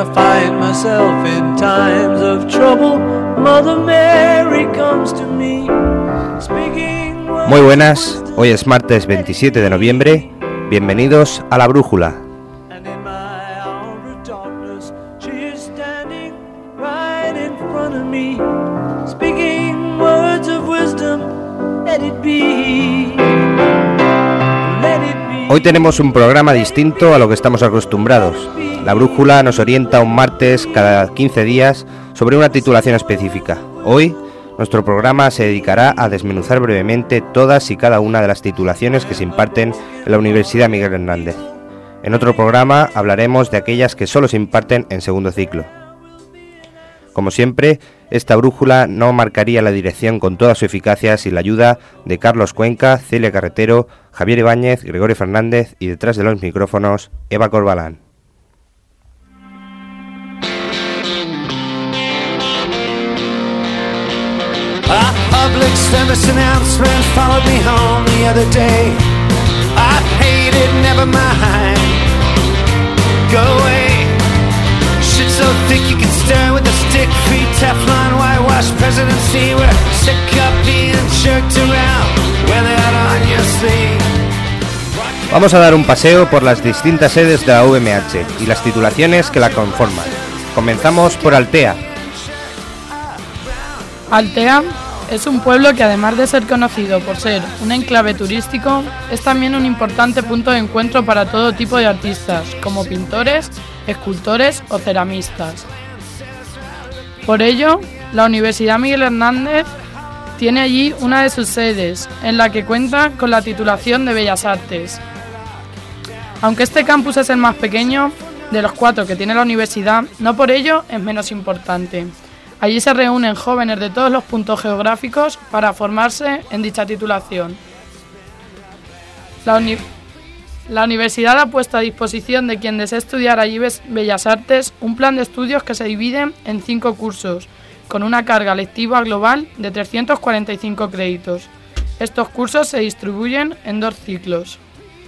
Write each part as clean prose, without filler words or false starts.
find myself in times of trouble, Mother Mary comes to me, speaking. Muy buenas, hoy es martes 27 de noviembre, bienvenidos a La Brújula. And in my hour of darkness, she is standing right in front of me, speaking words of wisdom, let it be, let it be. Hoy tenemos un programa distinto a lo que estamos acostumbrados. La Brújula nos orienta un martes cada 15 días sobre una titulación específica. Hoy, nuestro programa se dedicará a desmenuzar brevemente todas y cada una de las titulaciones que se imparten en la Universidad Miguel Hernández. En otro programa hablaremos de aquellas que solo se imparten en segundo ciclo. Como siempre, esta brújula no marcaría la dirección con toda su eficacia sin la ayuda de Carlos Cuenca, Celia Carretero, Javier Ibáñez, Gregorio Fernández y detrás de los micrófonos, Eva Corbalán. A public service announcement followed me home the other day. I hate it, never mind. Go away. Shit so thick you can stir with a stick. Free Teflon, whitewash presidency. We're sick of being jerked around. Wear that on your sleeve. Vamos a dar un paseo por las distintas sedes de la UMH y las titulaciones que la conforman. Comenzamos por Altea. Altea es un pueblo que, además de ser conocido por ser un enclave turístico, es también un importante punto de encuentro para todo tipo de artistas, como pintores, escultores o ceramistas. Por ello, la Universidad Miguel Hernández tiene allí una de sus sedes, en la que cuenta con la titulación de Bellas Artes. Aunque este campus es el más pequeño de los 4 que tiene la universidad, no por ello es menos importante. Allí se reúnen jóvenes de todos los puntos geográficos para formarse en dicha titulación. La universidad ha puesto a disposición de quien desee estudiar allí Bellas Artes un plan de estudios que se divide en 5 cursos, con una carga lectiva global de 345 créditos. Estos cursos se distribuyen en 2 ciclos.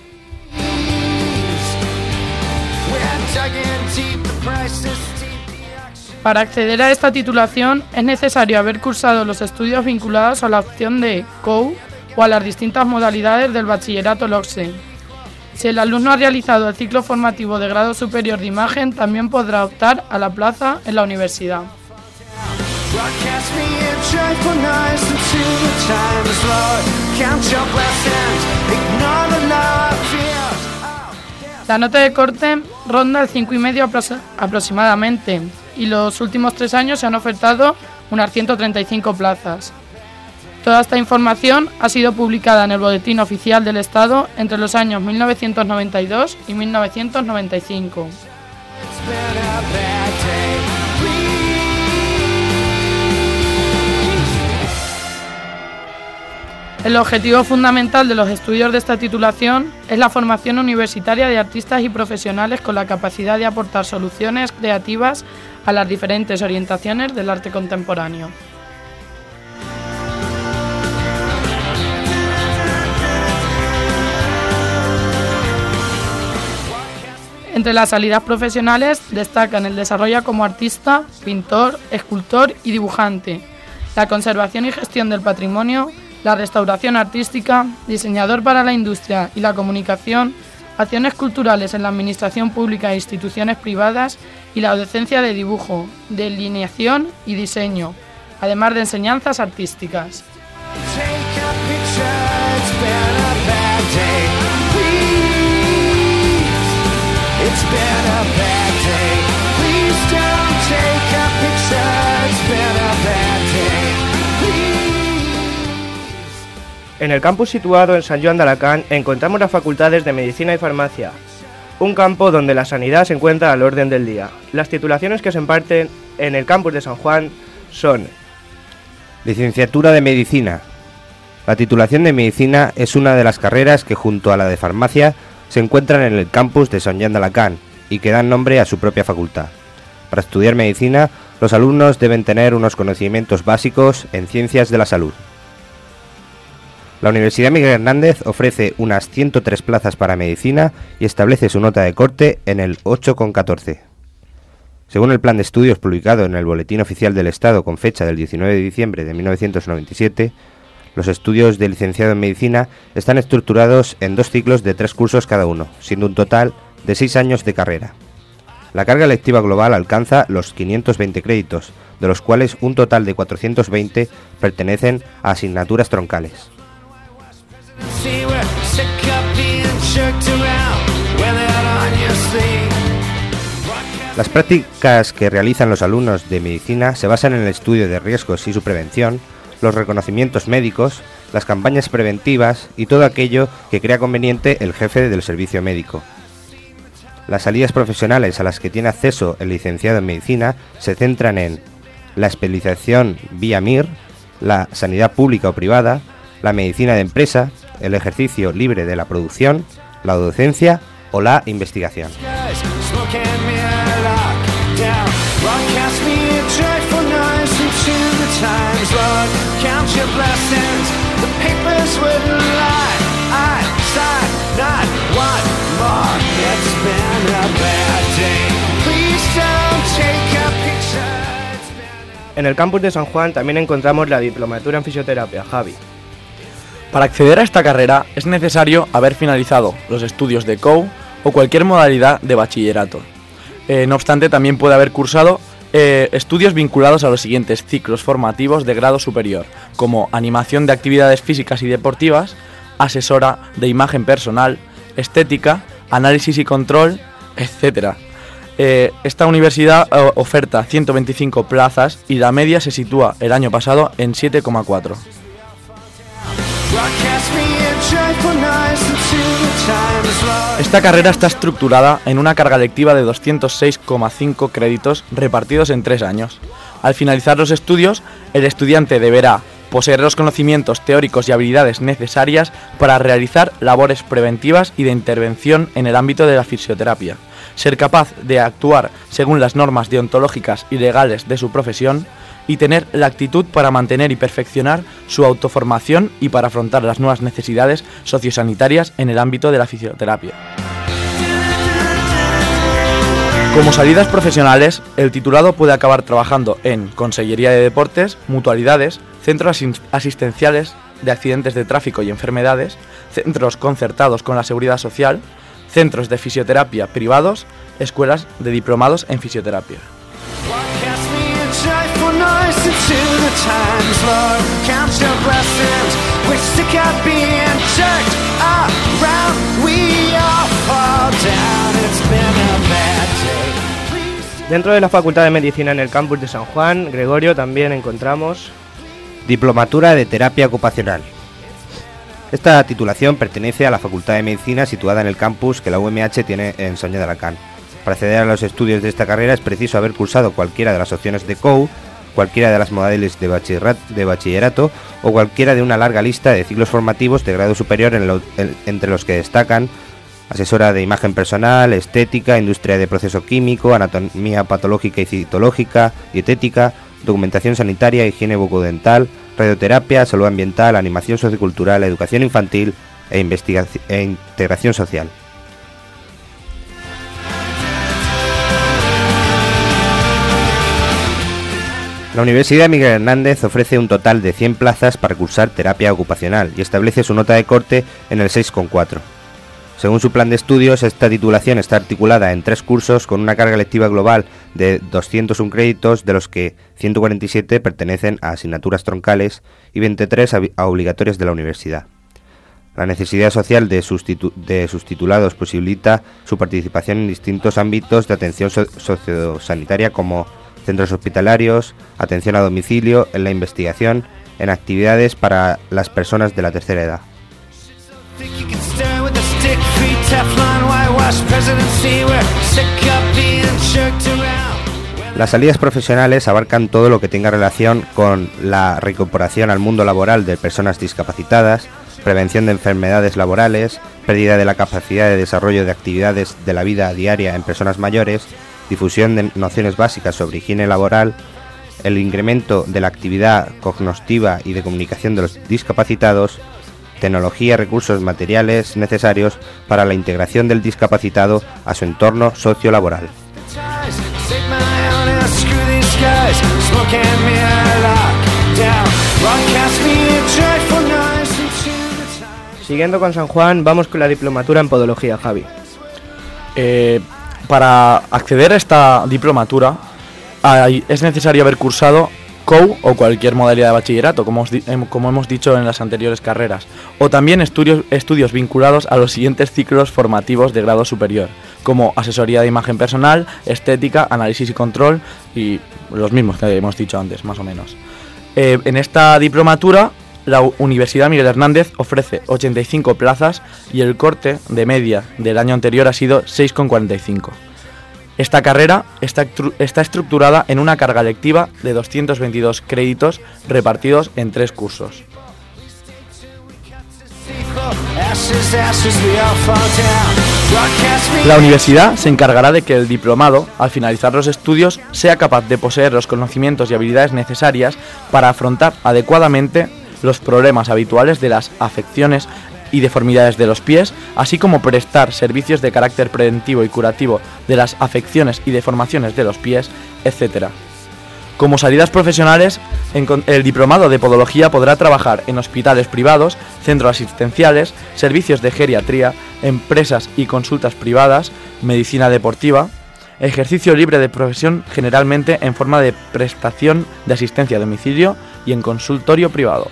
Para acceder a esta titulación es necesario haber cursado los estudios vinculados a la opción de COU o a las distintas modalidades del bachillerato LOCSE. Si el alumno ha realizado el ciclo formativo de grado superior de imagen, también podrá optar a la plaza en la universidad. La nota de corte ronda el 5,5 aproximadamente, y los últimos 3 años se han ofertado unas 135 plazas. Toda esta información ha sido publicada en el Boletín Oficial del Estado entre los años 1992 y 1995. El objetivo fundamental de los estudios de esta titulación es la formación universitaria de artistas y profesionales con la capacidad de aportar soluciones creativas a las diferentes orientaciones del arte contemporáneo. Entre las salidas profesionales destacan el desarrollo como artista, pintor, escultor y dibujante, la conservación y gestión del patrimonio, la restauración artística, diseñador para la industria y la comunicación, acciones culturales en la administración pública e instituciones privadas y la docencia de dibujo, delineación y diseño, además de enseñanzas artísticas. En el campus situado en Sant Joan d'Alacant encontramos las facultades de Medicina y Farmacia, un campo donde la sanidad se encuentra al orden del día. Las titulaciones que se imparten en el campus de San Juan son: Licenciatura de Medicina. La titulación de Medicina es una de las carreras que, junto a la de Farmacia, se encuentran en el campus de Sant Joan d'Alacant y que dan nombre a su propia facultad. Para estudiar Medicina, los alumnos deben tener unos conocimientos básicos en ciencias de la salud. La Universidad Miguel Hernández ofrece unas 103 plazas para Medicina y establece su nota de corte en el 8,14. Según el plan de estudios publicado en el Boletín Oficial del Estado con fecha del 19 de diciembre de 1997, los estudios de licenciado en Medicina están estructurados en 2 ciclos de 3 cursos cada uno, siendo un total de 6 años de carrera. La carga lectiva global alcanza los 520 créditos, de los cuales un total de 420 pertenecen a asignaturas troncales. Las prácticas que realizan los alumnos de medicina se basan en el estudio de riesgos y su prevención, los reconocimientos médicos, las campañas preventivas y todo aquello que crea conveniente el jefe del servicio médico. Las salidas profesionales a las que tiene acceso el licenciado en medicina se centran en la especialización vía MIR, la sanidad pública o privada, la medicina de empresa, el ejercicio libre de la producción, la docencia o la investigación. En el campus de San Juan también encontramos la diplomatura en fisioterapia. Javi. Para acceder a esta carrera es necesario haber finalizado los estudios de COU o cualquier modalidad de bachillerato. No obstante, también puede haber cursado estudios vinculados a los siguientes ciclos formativos de grado superior, como animación de actividades físicas y deportivas, asesora de imagen personal, estética, análisis y control, etc. Esta universidad oferta 125 plazas y la media se sitúa el año pasado en 7,4. Esta carrera está estructurada en una carga lectiva de 206,5 créditos repartidos en 3 años. Al finalizar los estudios, el estudiante deberá poseer los conocimientos teóricos y habilidades necesarias para realizar labores preventivas y de intervención en el ámbito de la fisioterapia, ser capaz de actuar según las normas deontológicas y legales de su profesión y tener la actitud para mantener y perfeccionar su autoformación y para afrontar las nuevas necesidades sociosanitarias en el ámbito de la fisioterapia. Como salidas profesionales, el titulado puede acabar trabajando en Consellería de Deportes, Mutualidades, Centros Asistenciales de Accidentes de Tráfico y Enfermedades, Centros Concertados con la Seguridad Social, Centros de Fisioterapia privados, Escuelas de Diplomados en Fisioterapia. Dentro de la Facultad de Medicina en el campus de San Juan, Gregorio, también encontramos Diplomatura de Terapia Ocupacional. Esta titulación pertenece a la Facultad de Medicina situada en el campus que la UMH tiene en Soñé de Alacant. Para acceder a los estudios de esta carrera es preciso haber cursado cualquiera de las opciones de COU, cualquiera de las modalidades de bachillerato o cualquiera de una larga lista de ciclos formativos de grado superior entre los que destacan asesora de imagen personal, estética, industria de proceso químico, anatomía patológica y citológica, dietética, documentación sanitaria, higiene bucodental, radioterapia, salud ambiental, animación sociocultural, educación infantil e integración social. La Universidad Miguel Hernández ofrece un total de 100 plazas para cursar terapia ocupacional y establece su nota de corte en el 6,4. Según su plan de estudios, esta titulación está articulada en 3 cursos con una carga lectiva global de 201 créditos, de los que 147 pertenecen a asignaturas troncales y 23 a obligatorias de la universidad. La necesidad social de sus titulados posibilita su participación en distintos ámbitos de atención sociosanitaria como centros hospitalarios, atención a domicilio, en la investigación, en actividades para las personas de la tercera edad. Las salidas profesionales abarcan todo lo que tenga relación con la reincorporación al mundo laboral de personas discapacitadas, prevención de enfermedades laborales, pérdida de la capacidad de desarrollo de actividades de la vida diaria en personas mayores, difusión de nociones básicas sobre higiene laboral, el incremento de la actividad cognoscitiva y de comunicación de los discapacitados, tecnología y recursos materiales necesarios para la integración del discapacitado a su entorno sociolaboral. smoking me a lockdown. Broadcast me a joyful noise into the time. Siguiendo con San Juan, vamos con la diplomatura en podología, Javi. Para acceder a esta diplomatura es necesario haber cursado COU o cualquier modalidad de bachillerato, como hemos dicho en las anteriores carreras, o también estudios vinculados a los siguientes ciclos formativos de grado superior, como asesoría de imagen personal, estética, análisis y control, y los mismos que hemos dicho antes, más o menos. En esta diplomatura, la Universidad Miguel Hernández ofrece 85 plazas y el corte de media del año anterior ha sido 6,45. Esta carrera está estructurada en una carga lectiva de 222 créditos repartidos en 3 cursos. La universidad se encargará de que el diplomado, al finalizar los estudios, sea capaz de poseer los conocimientos y habilidades necesarias para afrontar adecuadamente los problemas habituales de las afecciones y deformidades de los pies, así como prestar servicios de carácter preventivo y curativo de las afecciones y deformaciones de los pies, etc. Como salidas profesionales, el diplomado de podología podrá trabajar en hospitales privados, centros asistenciales, servicios de geriatría, empresas y consultas privadas, medicina deportiva, ejercicio libre de profesión generalmente en forma de prestación de asistencia a domicilio y en consultorio privado.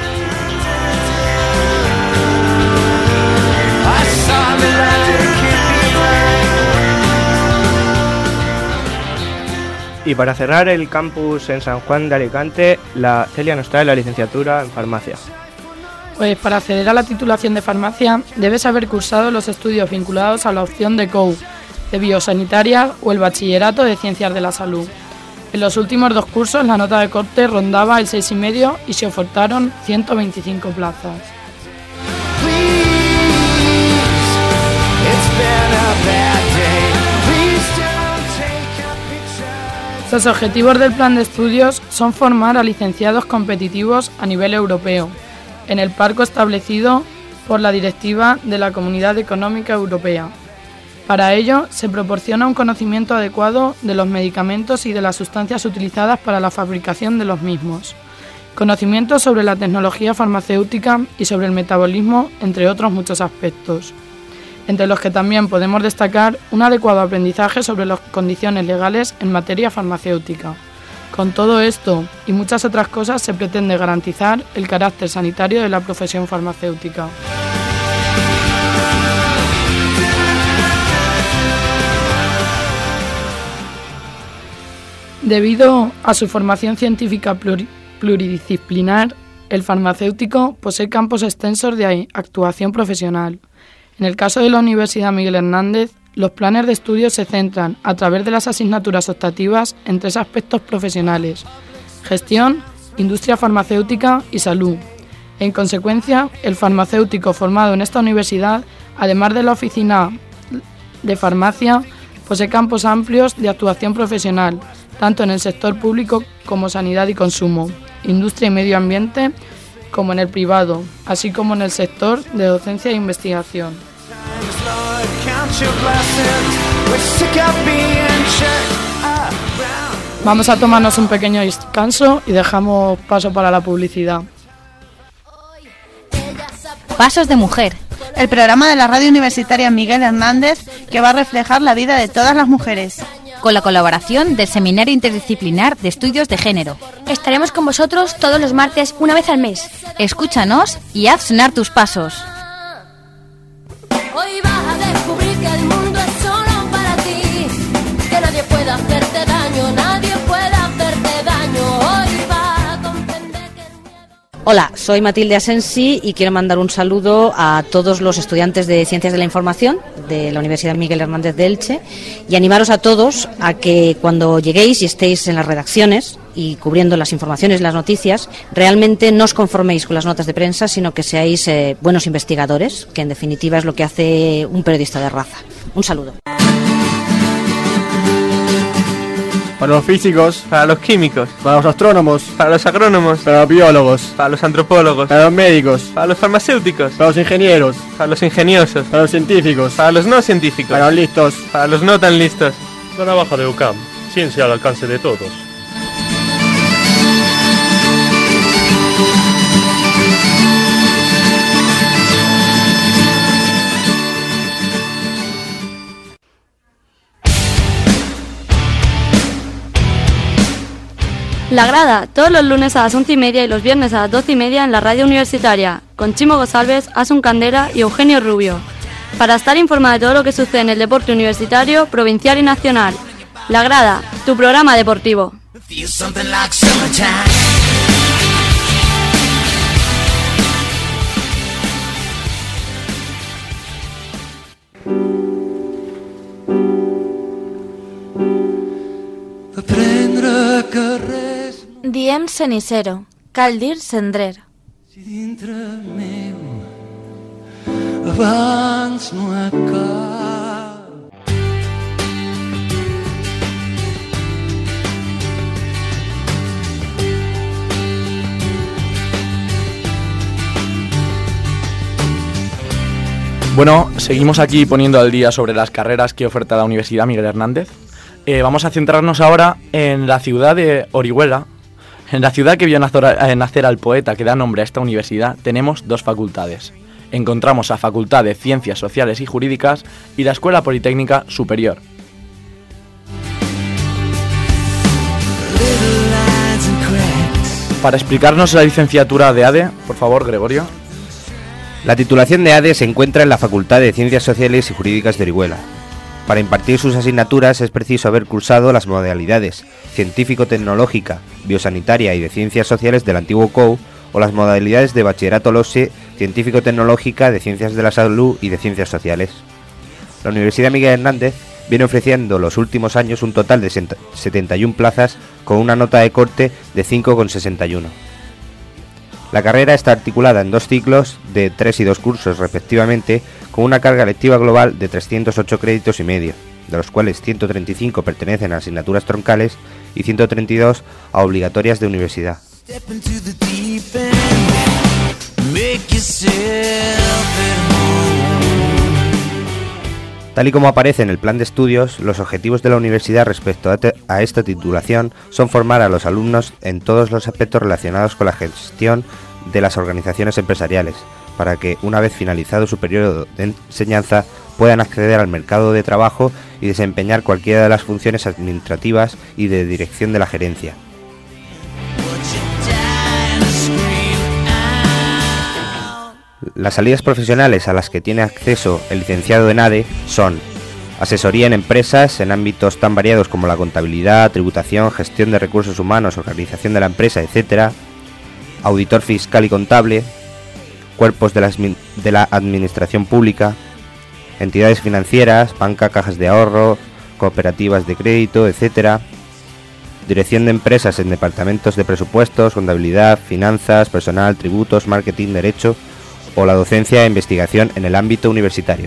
Y para cerrar el campus en San Juan de Alicante, Celia nos trae la licenciatura en farmacia. Pues para acceder a la titulación de farmacia debes haber cursado los estudios vinculados a la opción de COU, de biosanitaria o el bachillerato de ciencias de la salud. En los últimos 2 cursos la nota de corte rondaba el 6,5 y se ofertaron 125 plazas. Los objetivos del plan de estudios son formar a licenciados competitivos a nivel europeo, en el marco establecido por la Directiva de la Comunidad Económica Europea. Para ello, se proporciona un conocimiento adecuado de los medicamentos y de las sustancias utilizadas para la fabricación de los mismos, conocimientos sobre la tecnología farmacéutica y sobre el metabolismo, entre otros muchos aspectos, entre los que también podemos destacar un adecuado aprendizaje sobre las condiciones legales en materia farmacéutica. Con todo esto y muchas otras cosas se pretende garantizar el carácter sanitario de la profesión farmacéutica. Debido a su formación científica pluridisciplinar, el farmacéutico posee campos extensos de actuación profesional. En el caso de la Universidad Miguel Hernández, los planes de estudio se centran, a través de las asignaturas optativas, en 3 aspectos profesionales: gestión, industria farmacéutica y salud. En consecuencia, el farmacéutico formado en esta universidad, además de la oficina de farmacia, posee campos amplios de actuación profesional, tanto en el sector público como sanidad y consumo, industria y medio ambiente, como en el privado, así como en el sector de docencia e investigación. Vamos a tomarnos un pequeño descanso y dejamos paso para la publicidad. Pasos de Mujer, el programa de la radio universitaria Miguel Hernández que va a reflejar la vida de todas las mujeres. con la colaboración del Seminario Interdisciplinar de Estudios de Género. Estaremos con vosotros todos los martes, una vez al mes. Escúchanos y haz sonar tus pasos. Hoy vas a descubrir que el mundo es solo para ti, que nadie puede hacerte daño, nadie puede hacerte daño. Hoy vas a comprender que el miedo... Hola, soy Matilde Asensi y quiero mandar un saludo a todos los estudiantes de Ciencias de la Información de la Universidad Miguel Hernández de Elche y animaros a todos a que cuando lleguéis y estéis en las redacciones y cubriendo las informaciones y las noticias, realmente no os conforméis con las notas de prensa, sino que seáis buenos investigadores, que en definitiva es lo que hace un periodista de raza. Un saludo. Para los físicos, para los químicos, para los astrónomos, para los agrónomos, para los biólogos, para los antropólogos, para los médicos, para los farmacéuticos, para los ingenieros, para los ingeniosos, para los científicos, para los no científicos, para los listos, para los no tan listos. Zona Baja de UCAM, ciencia al alcance de todos. La Grada, todos los lunes a las 11:30 y los viernes a las 12:30 en la radio universitaria, con Chimo González, Asun Candela y Eugenio Rubio. Para estar informado de todo lo que sucede en el deporte universitario, provincial y nacional. La Grada, tu programa deportivo. Diem cenicero, cal dir cendrer. Si dintre meu abans no acaba. Bueno, seguimos aquí poniendo al día sobre las carreras que oferta la Universidad Miguel Hernández. Vamos a centrarnos ahora en la ciudad de Orihuela. En la ciudad que vio nacer al poeta que da nombre a esta universidad, tenemos dos facultades. Encontramos la Facultad de Ciencias Sociales y Jurídicas y la Escuela Politécnica Superior. Para explicarnos la licenciatura de ADE, por favor, Gregorio. La titulación de ADE se encuentra en la Facultad de Ciencias Sociales y Jurídicas de Orihuela. Para impartir sus asignaturas es preciso haber cursado las modalidades científico-tecnológica, biosanitaria y de ciencias sociales del antiguo COU o las modalidades de bachillerato LOSE, científico-tecnológica, de ciencias de la salud y de ciencias sociales. La Universidad Miguel Hernández viene ofreciendo los últimos años un total de 71 plazas con una nota de corte de 5,61. La carrera está articulada en 2 ciclos de 3 y 2 cursos respectivamente, con una carga lectiva global de 308 créditos y medio, de los cuales 135 pertenecen a asignaturas troncales y 132 a obligatorias de universidad. Tal y como aparece en el plan de estudios, los objetivos de la universidad respecto a esta titulación son formar a los alumnos en todos los aspectos relacionados con la gestión de las organizaciones empresariales, para que, una vez finalizado su periodo de enseñanza, puedan acceder al mercado de trabajo y desempeñar cualquiera de las funciones administrativas y de dirección de la gerencia. Las salidas profesionales a las que tiene acceso el licenciado en ADE son asesoría en empresas en ámbitos tan variados como la contabilidad, tributación, gestión de recursos humanos, organización de la empresa, etc., auditor fiscal y contable, cuerpos de la administración pública, entidades financieras, banca, cajas de ahorro, cooperativas de crédito, etc., dirección de empresas en departamentos de presupuestos, contabilidad, finanzas, personal, tributos, marketing, derecho, o la docencia e investigación en el ámbito universitario.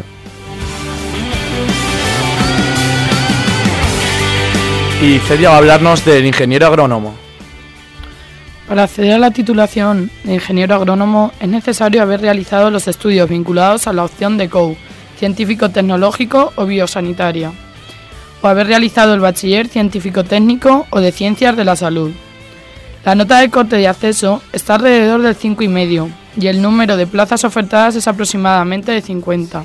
Y Celia va a hablarnos del ingeniero agrónomo. Para acceder a la titulación de ingeniero agrónomo es necesario haber realizado los estudios vinculados a la opción de COU, científico-tecnológico o biosanitaria, o haber realizado el bachiller científico-técnico o de ciencias de la salud. La nota de corte de acceso está alrededor del 5,5 y el número de plazas ofertadas es aproximadamente de 50.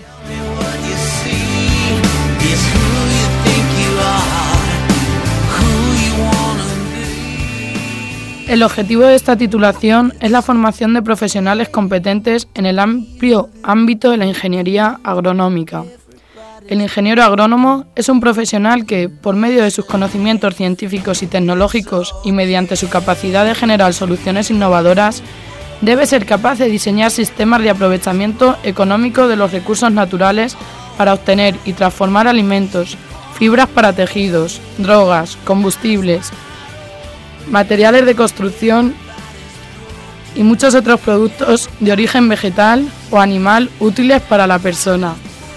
El objetivo de esta titulación es la formación de profesionales competentes en el amplio ámbito de la ingeniería agronómica. El ingeniero agrónomo es un profesional que, por medio de sus conocimientos científicos y tecnológicos y mediante su capacidad de generar soluciones innovadoras, debe ser capaz de diseñar sistemas de aprovechamiento económico de los recursos naturales para obtener y transformar alimentos, fibras para tejidos, drogas, combustibles, materiales de construcción y muchos otros productos de origen vegetal o animal útiles para la persona.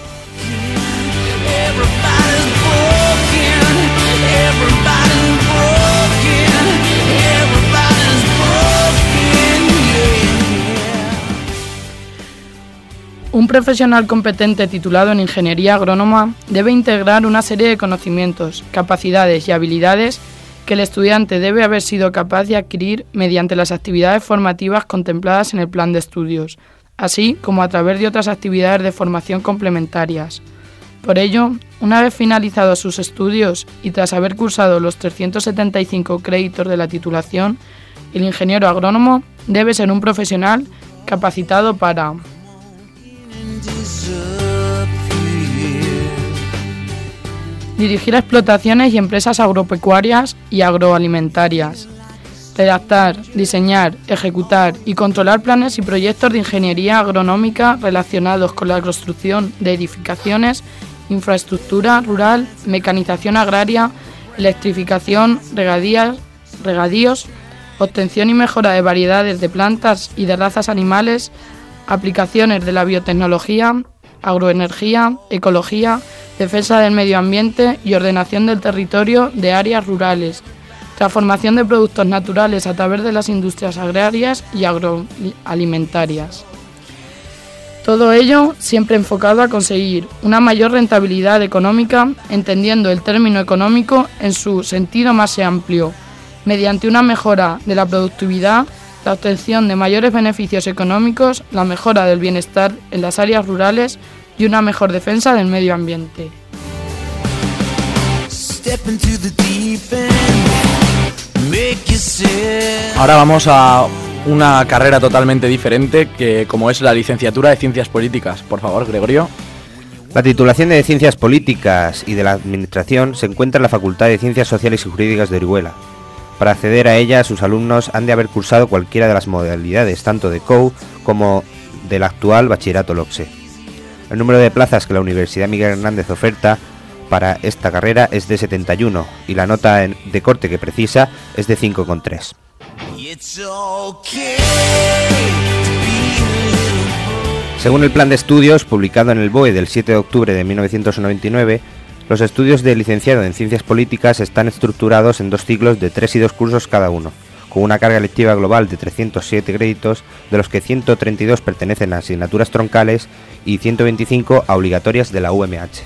Un profesional competente titulado en ingeniería agrónoma debe integrar una serie de conocimientos, capacidades y habilidades que el estudiante debe haber sido capaz de adquirir mediante las actividades formativas contempladas en el plan de estudios, así como a través de otras actividades de formación complementarias. Por ello, una vez finalizados sus estudios y tras haber cursado los 375 créditos de la titulación, el ingeniero agrónomo debe ser un profesional capacitado para dirigir explotaciones y empresas agropecuarias y agroalimentarias, redactar, diseñar, ejecutar y controlar planes y proyectos de ingeniería agronómica relacionados con la construcción de edificaciones, infraestructura rural, mecanización agraria, electrificación, regadíos, obtención y mejora de variedades de plantas y de razas animales, aplicaciones de la biotecnología, agroenergía, ecología, defensa del medio ambiente y ordenación del territorio de áreas rurales, transformación de productos naturales a través de las industrias agrarias y agroalimentarias. Todo ello siempre enfocado a conseguir una mayor rentabilidad económica, entendiendo el término económico en su sentido más amplio, mediante una mejora de la productividad, la obtención de mayores beneficios económicos, la mejora del bienestar en las áreas rurales y una mejor defensa del medio ambiente. Ahora vamos a una carrera totalmente diferente, que como es la licenciatura de Ciencias Políticas. Por favor, Gregorio. La titulación de Ciencias Políticas y de la Administración se encuentra en la Facultad de Ciencias Sociales y Jurídicas de Orihuela. Para acceder a ella, sus alumnos han de haber cursado cualquiera de las modalidades, tanto de COU como del actual Bachillerato LOCSE. El número de plazas que la Universidad Miguel Hernández oferta para esta carrera es de 71 y la nota de corte que precisa es de 5,3. Según el plan de estudios publicado en el BOE del 7 de octubre de 1999, los estudios de licenciado en Ciencias Políticas están estructurados en 2 ciclos de 3 y 2 cursos cada uno, con una carga lectiva global de 307 créditos, de los que 132 pertenecen a asignaturas troncales y 125 a obligatorias de la UMH.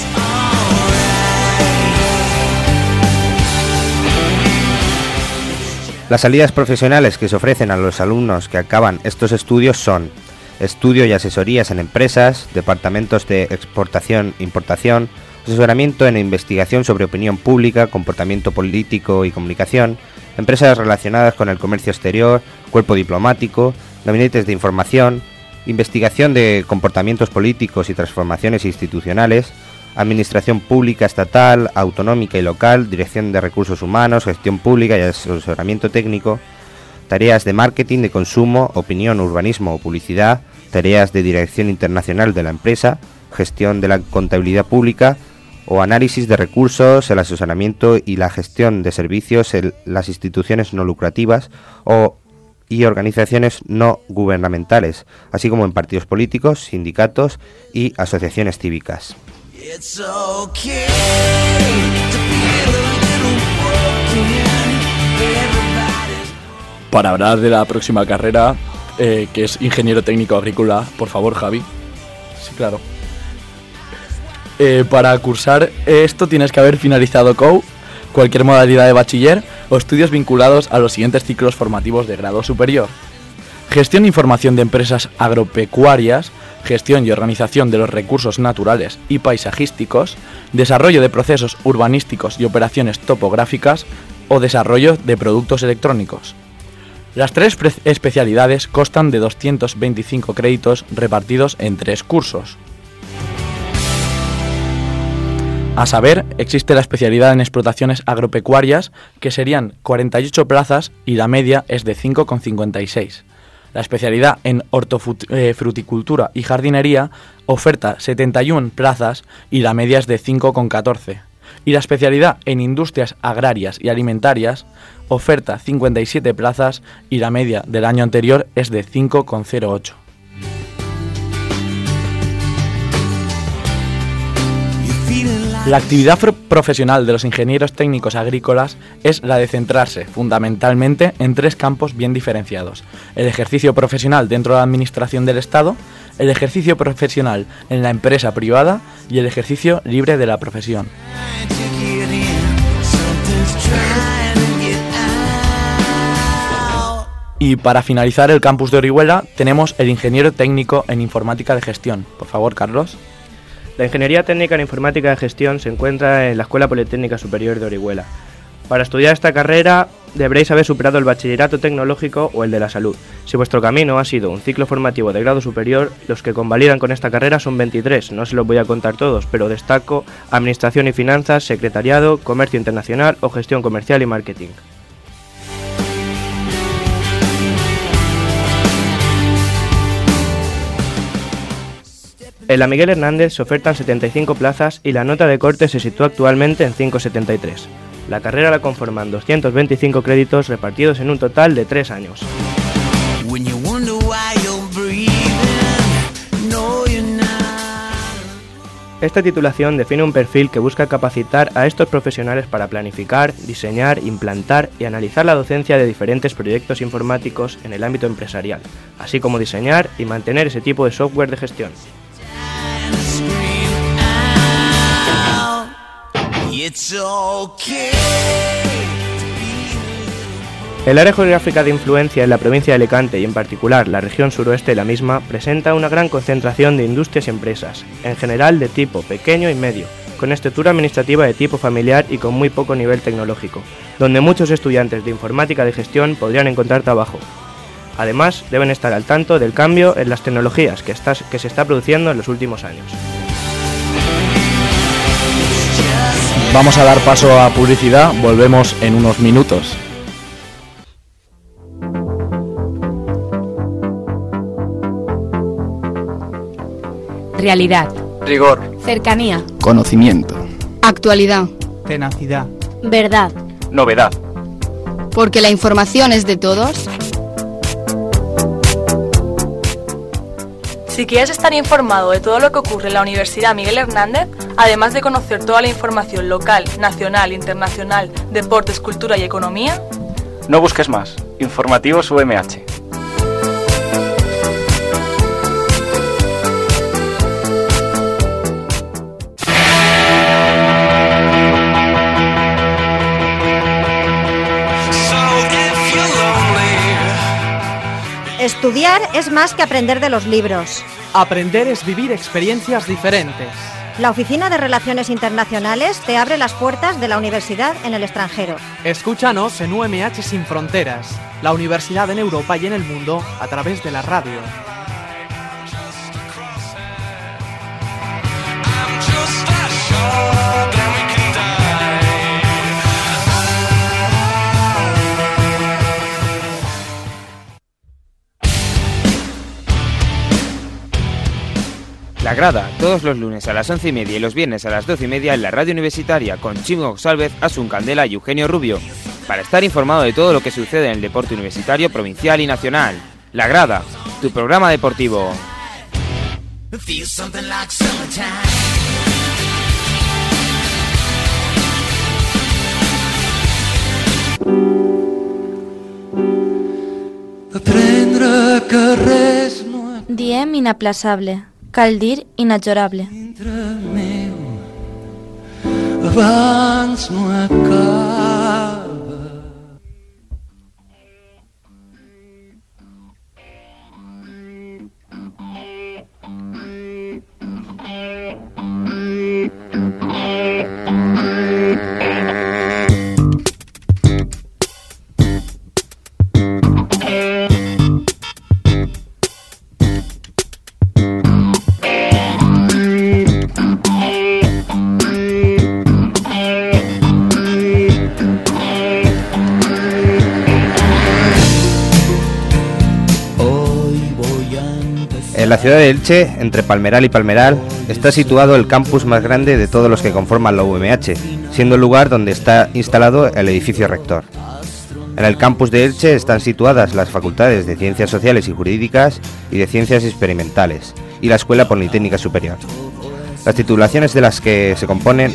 Las salidas profesionales que se ofrecen a los alumnos que acaban estos estudios son estudio y asesorías en empresas, departamentos de exportación-importación, asesoramiento en investigación sobre opinión pública, comportamiento político y comunicación, empresas relacionadas con el comercio exterior, cuerpo diplomático, gabinetes de información, investigación de comportamientos políticos y transformaciones institucionales, administración pública estatal, autonómica y local, dirección de recursos humanos, gestión pública y asesoramiento técnico, tareas de marketing, de consumo, opinión, urbanismo o publicidad, tareas de dirección internacional de la empresa, gestión de la contabilidad pública o análisis de recursos, el asesoramiento y la gestión de servicios en las instituciones no lucrativas y organizaciones no gubernamentales, así como en partidos políticos, sindicatos y asociaciones cívicas. Para hablar de la próxima carrera, que es Ingeniero Técnico Agrícola, por favor, Javi. Sí, claro. Para cursar esto tienes que haber finalizado COU, cualquier modalidad de bachiller o estudios vinculados a los siguientes ciclos formativos de grado superior: gestión e información de empresas agropecuarias, gestión y organización de los recursos naturales y paisajísticos, desarrollo de procesos urbanísticos y operaciones topográficas o desarrollo de productos electrónicos. Las 3 especialidades constan de 225 créditos repartidos en 3 cursos. A saber, existe la especialidad en explotaciones agropecuarias, que serían 48 plazas y la media es de 5,56. La especialidad en hortofruticultura y jardinería oferta 71 plazas y la media es de 5,14. Y la especialidad en industrias agrarias y alimentarias oferta 57 plazas y la media del año anterior es de 5,08. La actividad profesional de los ingenieros técnicos agrícolas es la de centrarse fundamentalmente en 3 campos bien diferenciados: el ejercicio profesional dentro de la administración del Estado, el ejercicio profesional en la empresa privada y el ejercicio libre de la profesión. Y para finalizar el campus de Orihuela tenemos el ingeniero técnico en informática de gestión. Por favor, Carlos. La Ingeniería Técnica en Informática de Gestión se encuentra en la Escuela Politécnica Superior de Orihuela. Para estudiar esta carrera deberéis haber superado el bachillerato tecnológico o el de la salud. Si vuestro camino ha sido un ciclo formativo de grado superior, los que convalidan con esta carrera son 23, no se los voy a contar todos, pero destaco Administración y Finanzas, Secretariado, Comercio Internacional o Gestión Comercial y Marketing. En la Miguel Hernández se ofertan 75 plazas y la nota de corte se sitúa actualmente en 5,73. La carrera la conforman 225 créditos repartidos en un total de 3 años. Esta titulación define un perfil que busca capacitar a estos profesionales para planificar, diseñar, implantar y analizar la docencia de diferentes proyectos informáticos en el ámbito empresarial, así como diseñar y mantener ese tipo de software de gestión. El área geográfica de influencia en la provincia de Alicante y en particular la región suroeste de la misma presenta una gran concentración de industrias y empresas, en general de tipo pequeño y medio, con estructura administrativa de tipo familiar y con muy poco nivel tecnológico, donde muchos estudiantes de informática de gestión podrían encontrar trabajo. Además, deben estar al tanto del cambio en las tecnologías que se está produciendo en los últimos años. Vamos a dar paso a publicidad, volvemos en unos minutos. Realidad. Rigor. Cercanía. Conocimiento. Actualidad. Tenacidad. Verdad. Novedad. Porque la información es de todos. Si quieres estar informado de todo lo que ocurre en la Universidad Miguel Hernández, además de conocer toda la información local, nacional, internacional, deportes, cultura y economía, no busques más. Informativos UMH. Estudiar es más que aprender de los libros. Aprender es vivir experiencias diferentes. La Oficina de Relaciones Internacionales te abre las puertas de la universidad en el extranjero. Escúchanos en UMH Sin Fronteras, la universidad en Europa y en el mundo a través de la radio. La Grada, todos los lunes a las 11:30 y los viernes a las 12:30 en la radio universitaria con Chimo González, Asun Candela y Eugenio Rubio, para estar informado de todo lo que sucede en el deporte universitario, provincial y nacional. La Grada, tu programa deportivo. Diem inaplaçable. Cal dir inajorable. Abans no acaba. En la ciudad de Elche, entre Palmeral y Palmeral, está situado el campus más grande de todos los que conforman la UMH, siendo el lugar donde está instalado el edificio rector. En el campus de Elche están situadas las facultades de Ciencias Sociales y Jurídicas y de Ciencias Experimentales, y la Escuela Politécnica Superior. Las titulaciones de las que se componen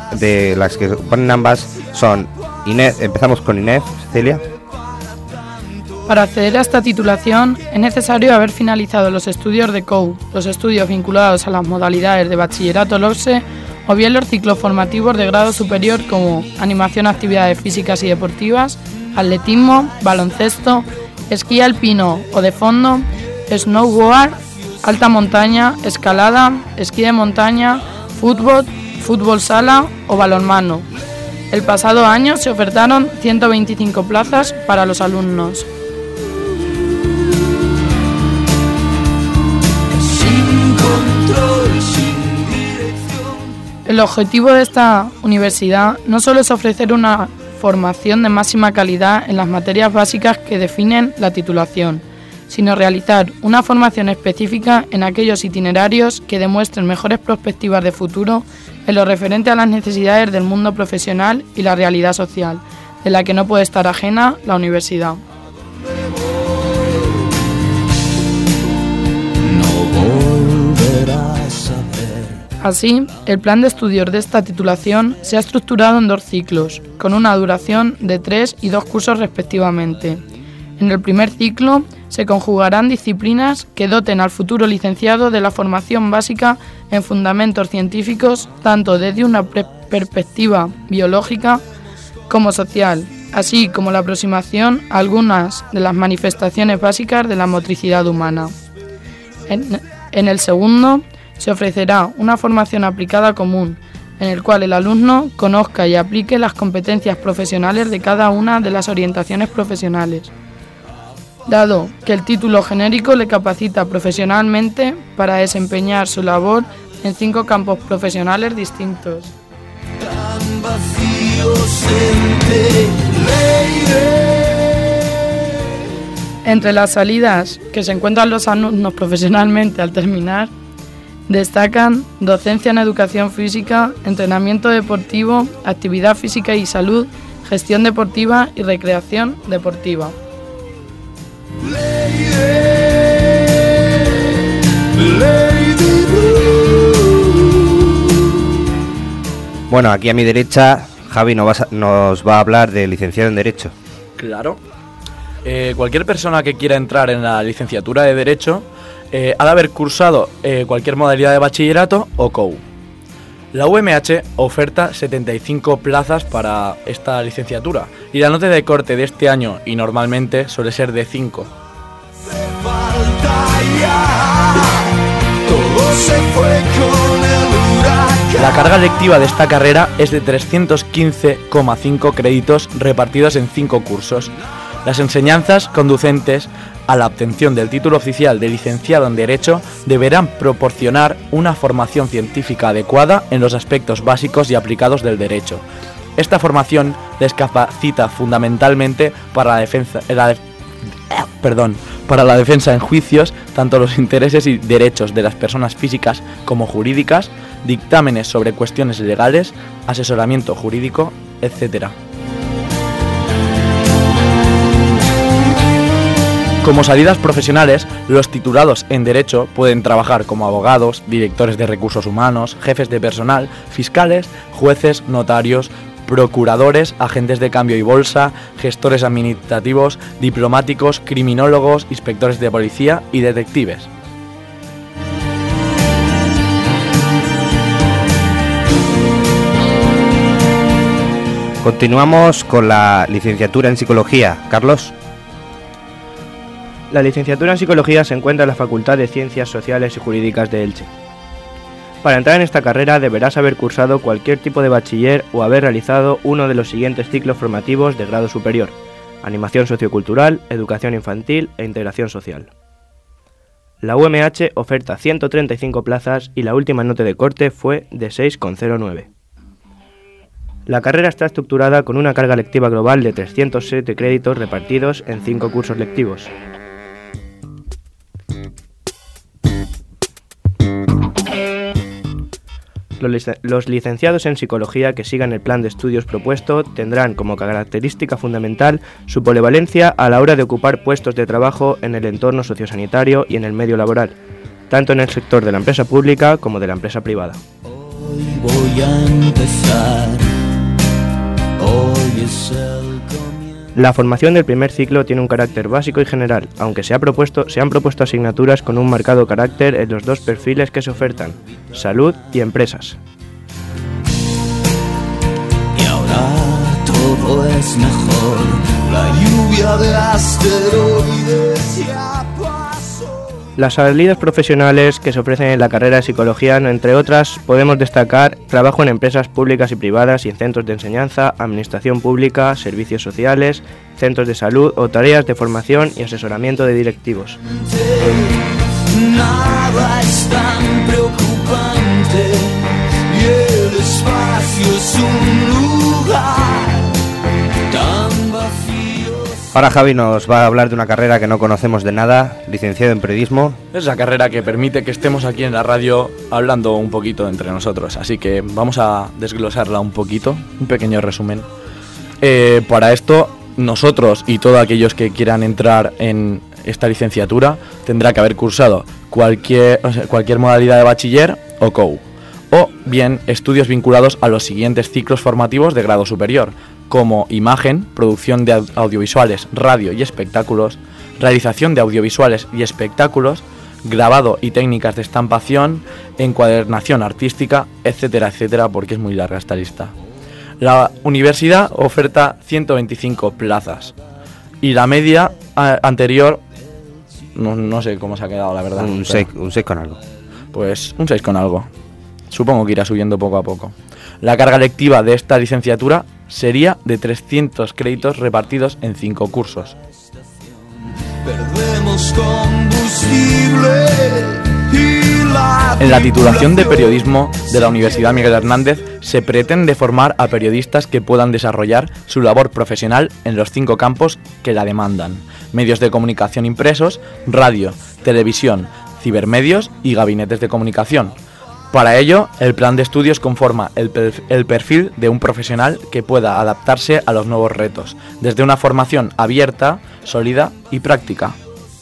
ambas son INEF. Empezamos con INEF, Celia. Para acceder a esta titulación es necesario haber finalizado los estudios de COU, los estudios vinculados a las modalidades de bachillerato LOSE o bien los ciclos formativos de grado superior como animación a actividades físicas y deportivas, atletismo, baloncesto, esquí alpino o de fondo, snowboard, alta montaña, escalada, esquí de montaña, fútbol, fútbol sala o balonmano. El pasado año se ofertaron 125 plazas para los alumnos. El objetivo de esta universidad no solo es ofrecer una formación de máxima calidad en las materias básicas que definen la titulación, sino realizar una formación específica en aquellos itinerarios que demuestren mejores perspectivas de futuro en lo referente a las necesidades del mundo profesional y la realidad social, de la que no puede estar ajena la universidad. Así, el plan de estudios de esta titulación se ha estructurado en 2 ciclos, con una duración de 3 y 2 cursos respectivamente. En el primer ciclo se conjugarán disciplinas que doten al futuro licenciado de la formación básica en fundamentos científicos, tanto desde una perspectiva biológica como social, así como la aproximación a algunas de las manifestaciones básicas de la motricidad humana. En el segundo, se ofrecerá una formación aplicada común, en el cual el alumno conozca y aplique las competencias profesionales de cada una de las orientaciones profesionales, dado que el título genérico le capacita profesionalmente para desempeñar su labor en 5 campos profesionales distintos. Entre las salidas que se encuentran los alumnos profesionalmente al terminar, destacan docencia en educación física, entrenamiento deportivo, actividad física y salud, gestión deportiva y recreación deportiva. Bueno, aquí a mi derecha Javi nos va a hablar de licenciado en Derecho. Claro. Cualquier persona que quiera entrar en la licenciatura de Derecho ha de haber cursado cualquier modalidad de bachillerato o COU. La UMH oferta 75 plazas para esta licenciatura y la nota de corte de este año, y normalmente, suele ser de 5. La carga lectiva de esta carrera es de 315,5 créditos repartidos en 5 cursos. Las enseñanzas conducentes a la obtención del título oficial de licenciado en Derecho deberán proporcionar una formación científica adecuada en los aspectos básicos y aplicados del derecho. Esta formación les capacita fundamentalmente para la defensa en juicios, tanto los intereses y derechos de las personas físicas como jurídicas, dictámenes sobre cuestiones legales, asesoramiento jurídico, etc. Como salidas profesionales, los titulados en Derecho pueden trabajar como abogados, directores de recursos humanos, jefes de personal, fiscales, jueces, notarios, procuradores, agentes de cambio y bolsa, gestores administrativos, diplomáticos, criminólogos, inspectores de policía y detectives. Continuamos con la licenciatura en Psicología. Carlos. La licenciatura en Psicología se encuentra en la Facultad de Ciencias Sociales y Jurídicas de Elche. Para entrar en esta carrera deberás haber cursado cualquier tipo de bachiller o haber realizado uno de los siguientes ciclos formativos de grado superior: animación sociocultural, educación infantil e integración social. La UMH oferta 135 plazas y la última nota de corte fue de 6,09. La carrera está estructurada con una carga lectiva global de 307 créditos repartidos en 5 cursos lectivos. Los licenciados en Psicología que sigan el plan de estudios propuesto tendrán como característica fundamental su polivalencia a la hora de ocupar puestos de trabajo en el entorno sociosanitario y en el medio laboral, tanto en el sector de la empresa pública como de la empresa privada. Hoy voy a empezar, hoy es el comienzo. La formación del primer ciclo tiene un carácter básico y general, aunque se han propuesto asignaturas con un marcado carácter en los 2 perfiles que se ofertan: salud y empresas. Y ahora todo es mejor, la lluvia de asteroides ya pasó. Las salidas profesionales que se ofrecen en la carrera de psicología, entre otras, podemos destacar trabajo en empresas públicas y privadas y en centros de enseñanza, administración pública, servicios sociales, centros de salud o tareas de formación y asesoramiento de directivos. Nada es tan preocupante y el espacio es un lugar tan vacío. Ahora Javi nos va a hablar de una carrera que no conocemos de nada, licenciado en periodismo. Es la carrera que permite que estemos aquí en la radio hablando un poquito entre nosotros, así que vamos a desglosarla un poquito, un pequeño resumen. Para esto, nosotros y todos aquellos que quieran entrar en esta licenciatura tendrá que haber cursado cualquier modalidad de bachiller o COU, o bien estudios vinculados a los siguientes ciclos formativos de grado superior, como imagen, producción de audiovisuales, radio y espectáculos, realización de audiovisuales y espectáculos, grabado y técnicas de estampación, encuadernación artística, etcétera, etcétera, porque es muy larga esta lista. La universidad oferta 125 plazas y la media anterior, no sé cómo se ha quedado, la verdad. Un 6 con algo. Pues un 6 con algo. Supongo que irá subiendo poco a poco. La carga lectiva de esta licenciatura sería de 300 créditos repartidos en 5 cursos. Perdemos combustible y En la titulación de periodismo de la Universidad Miguel Hernández se pretende formar a periodistas que puedan desarrollar su labor profesional en los 5 campos que la demandan: medios de comunicación impresos, radio, televisión, cibermedios y gabinetes de comunicación. Para ello, el plan de estudios conforma el perfil de un profesional que pueda adaptarse a los nuevos retos, desde una formación abierta, sólida y práctica.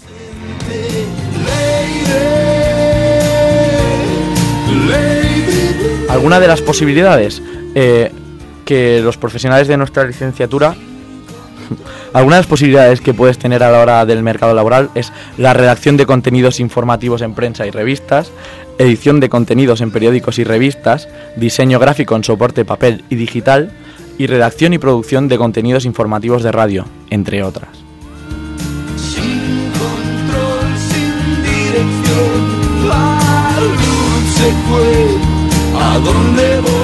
Alguna de las posibilidades que los profesionales de nuestra licenciatura, algunas de las posibilidades que puedes tener a la hora del mercado laboral es la redacción de contenidos informativos en prensa y revistas, edición de contenidos en periódicos y revistas, diseño gráfico en soporte papel y digital, y redacción y producción de contenidos informativos de radio, entre otras. sin control, sin dirección, la luz se fue, ¿a dónde voy?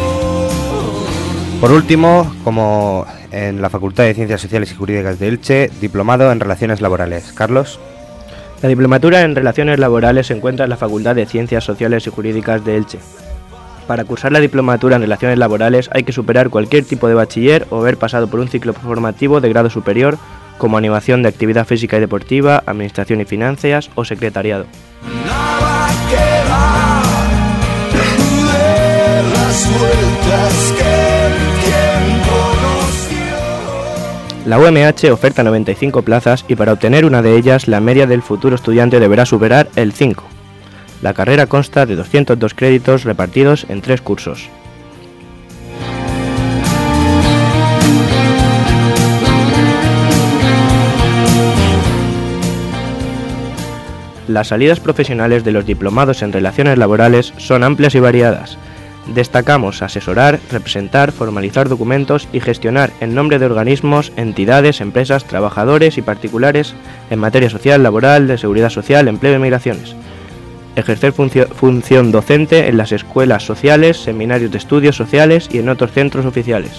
Por último, como en la Facultad de Ciencias Sociales y Jurídicas de Elche, diplomado en Relaciones Laborales. Carlos. La diplomatura en Relaciones Laborales se encuentra en la Facultad de Ciencias Sociales y Jurídicas de Elche. Para cursar la diplomatura en Relaciones Laborales hay que superar cualquier tipo de bachiller o haber pasado por un ciclo formativo de grado superior, como animación de actividad física y deportiva, administración y finanzas o secretariado. Nada queda de las vueltas que el tiempo nos dio. La UMH oferta 95 plazas y para obtener una de ellas la media del futuro estudiante deberá superar el 5. La carrera consta de 202 créditos repartidos en 3 cursos. Las salidas profesionales de los diplomados en Relaciones Laborales son amplias y variadas. Destacamos asesorar, representar, formalizar documentos y gestionar en nombre de organismos, entidades, empresas, trabajadores y particulares en materia social, laboral, de seguridad social, empleo y migraciones. Ejercer función docente en las escuelas sociales, seminarios de estudios sociales y en otros centros oficiales.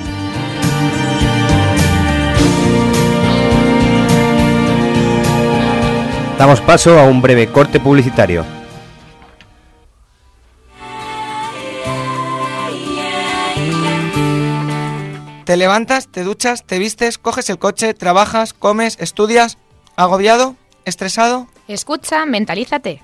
Damos paso a un breve corte publicitario. Te levantas, te duchas, te vistes, coges el coche, trabajas, comes, estudias. ¿Agobiado? ¿Estresado? Escucha, mentalízate.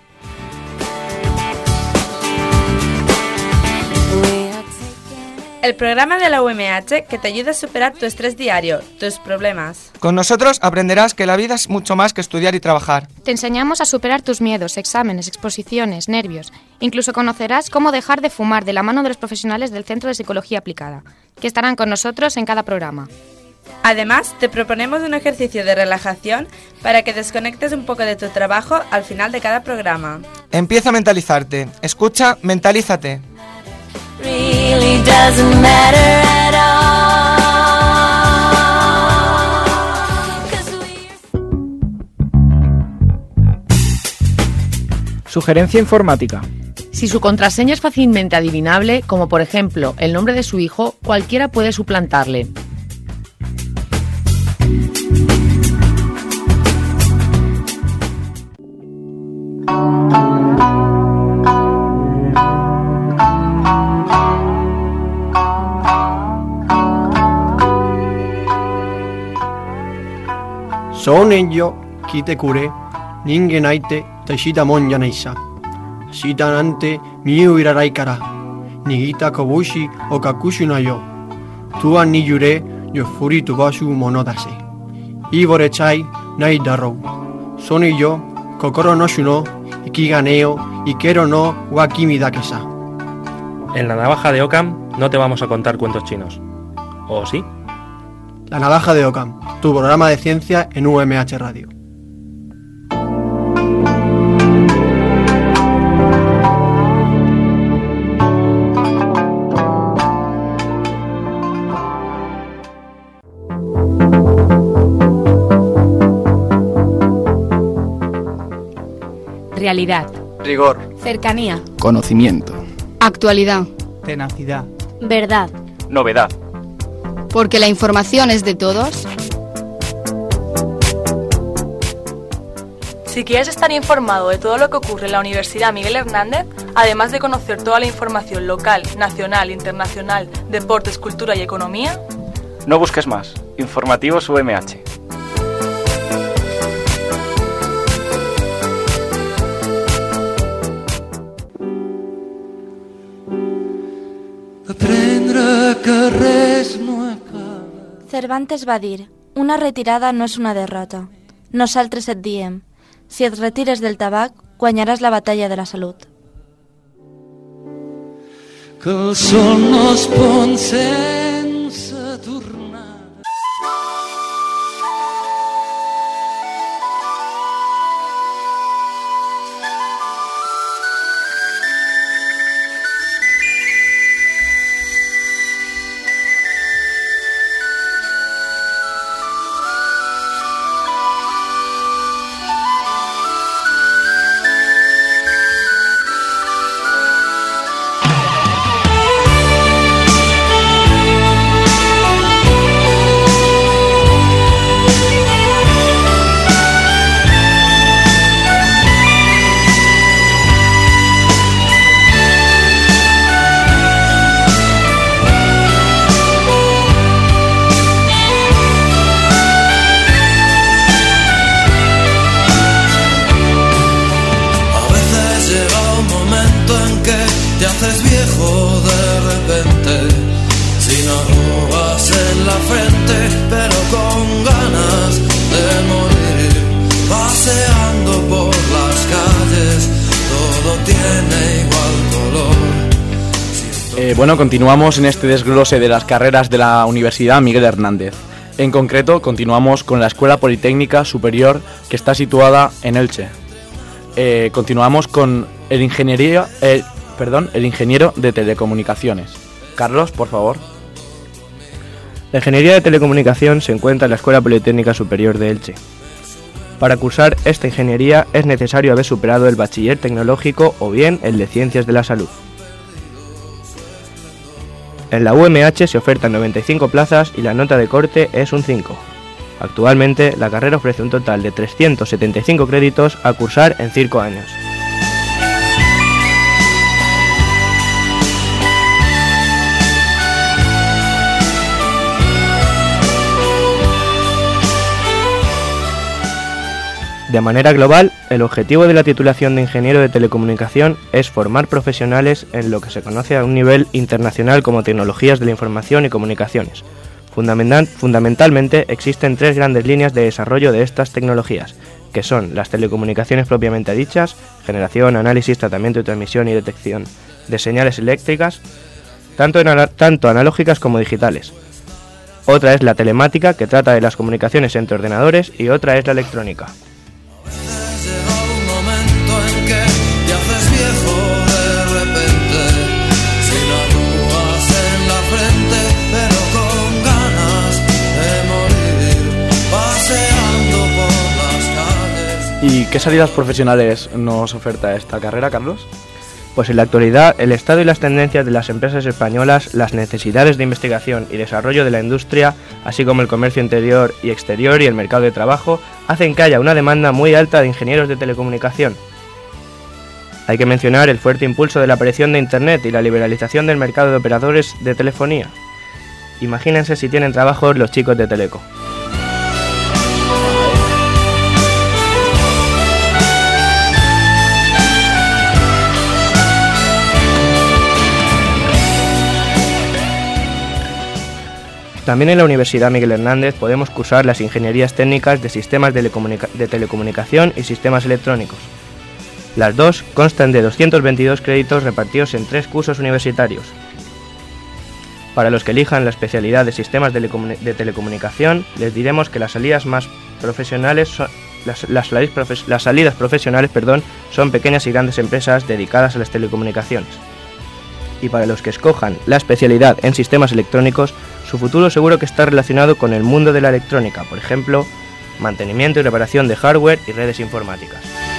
El programa de la UMH que te ayuda a superar tu estrés diario, tus problemas. Con nosotros aprenderás que la vida es mucho más que estudiar y trabajar. Te enseñamos a superar tus miedos, exámenes, exposiciones, nervios. Incluso conocerás cómo dejar de fumar de la mano de los profesionales del Centro de Psicología Aplicada, que estarán con nosotros en cada programa. Además, te proponemos un ejercicio de relajación para que desconectes un poco de tu trabajo al final de cada programa. Empieza a mentalizarte. Escucha, mentalízate. Really doesn't matter at all. Sugerencia informática. Si su contraseña es fácilmente adivinable, como por ejemplo el nombre de su hijo, cualquiera puede suplantarle. Sonen yo kite kure, ningen aite taishita mon janaisa. Shita nante miu irarai kara. Nigita kobushi o kakushu no yo. Tua ni yure yo furi tubasu monodase. Ibore chai nai darou. Soni yo kokoro no shuno ikiganeo ikero no wakimi dakesa. En la navaja de Occam no te vamos a contar cuentos chinos. ¿O sí? La navaja de Occam, tu programa de ciencia en UMH Radio. Realidad. Rigor. Cercanía. Conocimiento. Actualidad. Tenacidad. Verdad. Novedad. Porque la información es de todos. Si quieres estar informado de todo lo que ocurre en la Universidad Miguel Hernández, además de conocer toda la información local, nacional, internacional, deportes, cultura y economía, no busques más. Informativos UMH. Cervantes va dir, una retirada no és una derrota. Nosaltres et diem, si et retires del tabac, guanyaràs la batalla de la salut. Que el sol no es pon sense tornar. Bueno, continuamos en este desglose de las carreras de la Universidad Miguel Hernández. En concreto, continuamos con la Escuela Politécnica Superior, que está situada en Elche. Continuamos con el ingeniero de telecomunicaciones. Carlos, por favor. La ingeniería de telecomunicación se encuentra en la Escuela Politécnica Superior de Elche. Para cursar esta ingeniería es necesario haber superado el bachiller tecnológico o bien el de ciencias de la salud. En la UMH se ofertan 95 plazas y la nota de corte es un 5. Actualmente, la carrera ofrece un total de 375 créditos a cursar en 5 años. De manera global, el objetivo de la titulación de ingeniero de telecomunicación es formar profesionales en lo que se conoce a un nivel internacional como tecnologías de la información y comunicaciones. Fundamentalmente existen 3 grandes líneas de desarrollo de estas tecnologías, que son las telecomunicaciones propiamente dichas, generación, análisis, tratamiento y transmisión y detección de señales eléctricas, tanto analógicas como digitales. Otra es la telemática, que trata de las comunicaciones entre ordenadores, y otra es la electrónica. ¿Y qué salidas profesionales nos oferta esta carrera, Carlos? Pues en la actualidad, el estado y las tendencias de las empresas españolas, las necesidades de investigación y desarrollo de la industria, así como el comercio interior y exterior y el mercado de trabajo, hacen que haya una demanda muy alta de ingenieros de telecomunicación. Hay que mencionar el fuerte impulso de la aparición de Internet y la liberalización del mercado de operadores de telefonía. Imagínense si tienen trabajo los chicos de Teleco. También en la Universidad Miguel Hernández podemos cursar las ingenierías técnicas de sistemas de telecomunicación y sistemas electrónicos. Las dos constan de 222 créditos repartidos en 3 cursos universitarios. Para los que elijan la especialidad de sistemas de telecomunicación, les diremos que las salidas profesionales son pequeñas y grandes empresas dedicadas a las telecomunicaciones. Y para los que escojan la especialidad en sistemas electrónicos, su futuro seguro que está relacionado con el mundo de la electrónica, por ejemplo, mantenimiento y reparación de hardware y redes informáticas.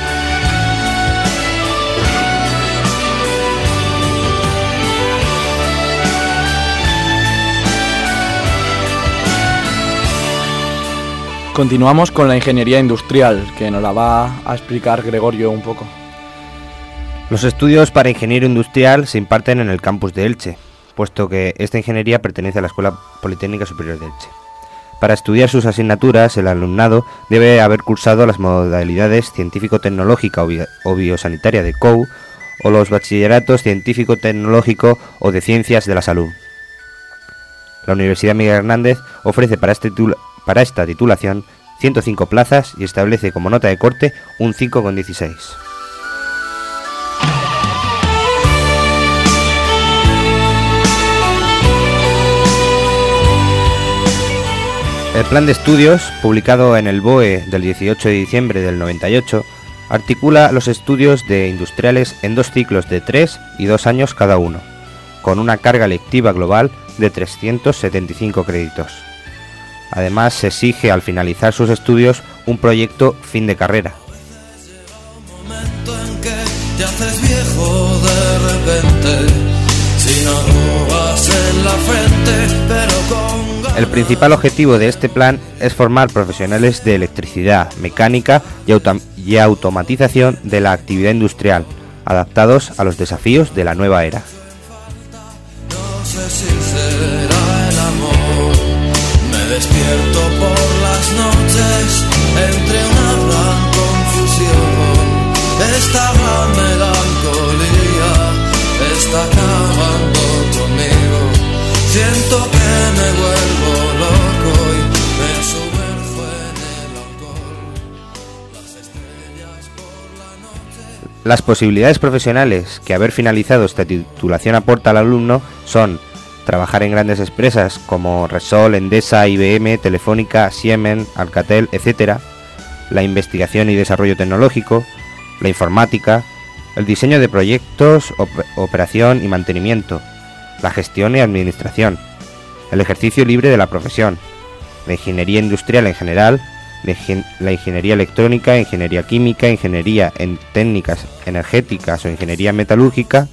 Continuamos con la ingeniería industrial, que nos la va a explicar Gregorio un poco. Los estudios para ingeniero industrial se imparten en el campus de Elche, puesto que esta ingeniería pertenece a la Escuela Politécnica Superior de Elche. Para estudiar sus asignaturas, el alumnado debe haber cursado las modalidades científico-tecnológica o biosanitaria de COU o los bachilleratos científico-tecnológico o de ciencias de la salud. La Universidad Miguel Hernández ofrece para esta titulación 105 plazas y establece como nota de corte un 5,16. El plan de estudios, publicado en el BOE del 18 de diciembre del 98, articula los estudios de industriales en 2 ciclos de 3 y 2 años cada uno, con una carga lectiva global de 375 créditos. Además, se exige al finalizar sus estudios un proyecto fin de carrera. Te haces viejo de repente, sin arrugas en la frente, pero con... El principal objetivo de este plan es formar profesionales de electricidad, mecánica y automatización de la actividad industrial, adaptados a los desafíos de la nueva era. No sé si será el amor, me despierto por las noches entre una gran confusión, esta gran melancolía está acabando conmigo, siento que me vuelvo loco y me sumerjo en el alcohol, las estrellas por la noche. Las posibilidades profesionales que haber finalizado esta titulación aporta al alumno son trabajar en grandes empresas como Repsol, Endesa, IBM, Telefónica, Siemens, Alcatel, etc., la investigación y desarrollo tecnológico, la informática, el diseño de proyectos, operación y mantenimiento, la gestión y administración, el ejercicio libre de la profesión, la ingeniería industrial en general, la ingeniería electrónica, ingeniería química, ingeniería en técnicas energéticas o ingeniería metalúrgica,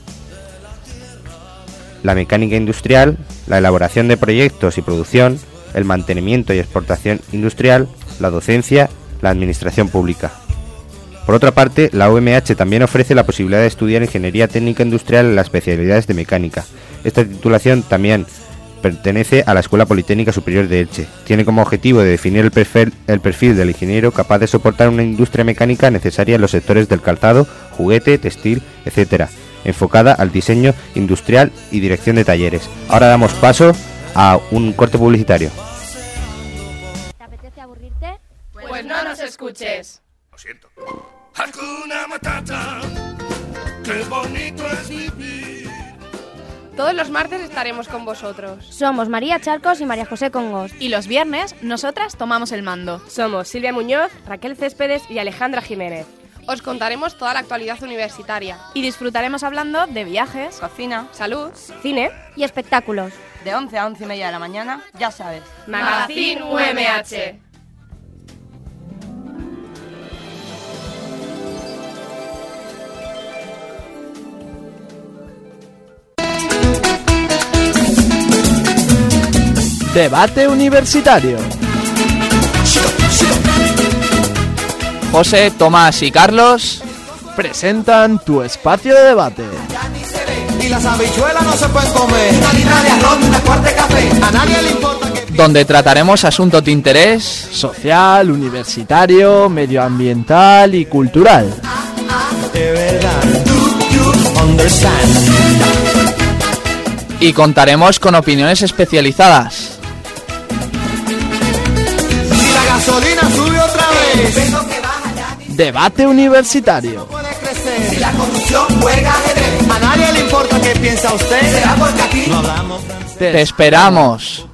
la mecánica industrial, la elaboración de proyectos y producción, el mantenimiento y exportación industrial, la docencia, la administración pública. Por otra parte, la UMH también ofrece la posibilidad de estudiar ingeniería técnica industrial en las especialidades de mecánica. Esta titulación también pertenece a la Escuela Politécnica Superior de Elche. Tiene como objetivo de definir el perfil del ingeniero capaz de soportar una industria mecánica necesaria en los sectores del calzado, juguete, textil, etc., enfocada al diseño industrial y dirección de talleres. Ahora damos paso a un corte publicitario. ¿Te apetece aburrirte? Pues no nos escuches. Lo siento. Hakuna Matata, qué bonito es vivir. Todos los martes estaremos con vosotros. Somos María Charcos y María José Congos. Y los viernes, nosotras tomamos el mando. Somos Silvia Muñoz, Raquel Céspedes y Alejandra Jiménez. Os contaremos toda la actualidad universitaria. Y disfrutaremos hablando de viajes, Cocina, salud, cine y espectáculos. De 11 a 11:30 de la mañana, ya sabes. Magazine UMH. Debate universitario. José, Tomás y Carlos presentan tu espacio de debate. Y las habichuelas no se pueden comer. Una libra de arroz, una cuarta de café. A nadie le importa que... Donde trataremos asuntos de interés social, universitario, medioambiental y cultural. De verdad, you understand. Y contaremos con opiniones especializadas. Si la gasolina sube otra vez. Debate universitario. Si la corrupción juega ajedrez. A nadie le importa qué piensa usted. Será porque aquí no hablamos. Te esperamos.